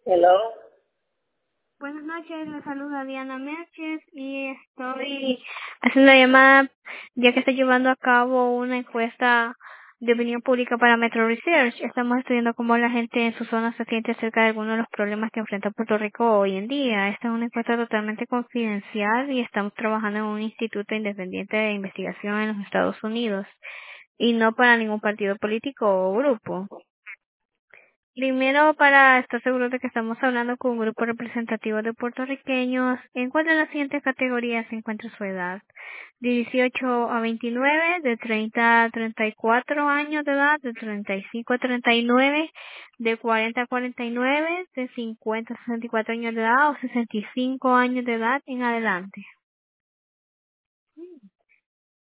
Hello. Buenas noches, les saluda Diana Merches y estoy haciendo una llamada ya que estoy llevando a cabo una encuesta de opinión pública para Metro Research. Estamos estudiando cómo la gente en su zona se siente acerca de algunos de los problemas que enfrenta Puerto Rico hoy en día. Esta es una encuesta totalmente confidencial y estamos trabajando en un instituto independiente de investigación en los Estados Unidos y no para ningún partido político o grupo. Primero, para estar seguro de que estamos hablando con un grupo representativo de puertorriqueños, en cuál de las siguientes categorías se encuentra su edad: de 18 a 29, de 30 a 34 años de edad, de 35 a 39, de 40 a 49, de 50 a 64 años de edad o 65 años de edad en adelante.